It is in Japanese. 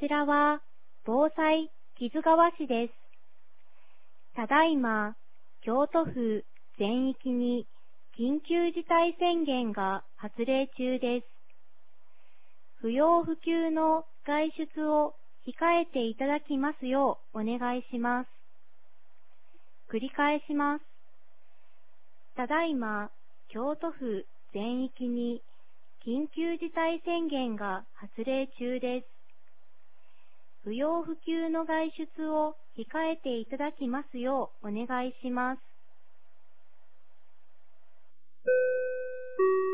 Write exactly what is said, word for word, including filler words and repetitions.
ちらは防災木津川市です。ただいま、京都府全域に緊急事態宣言が発令中です。不要不急の外出を控えていただきますようお願いします。繰り返します。ただいま、京都府全域に緊急事態宣言が発令中です。不要不急の外出を控えていただきますようお願いします。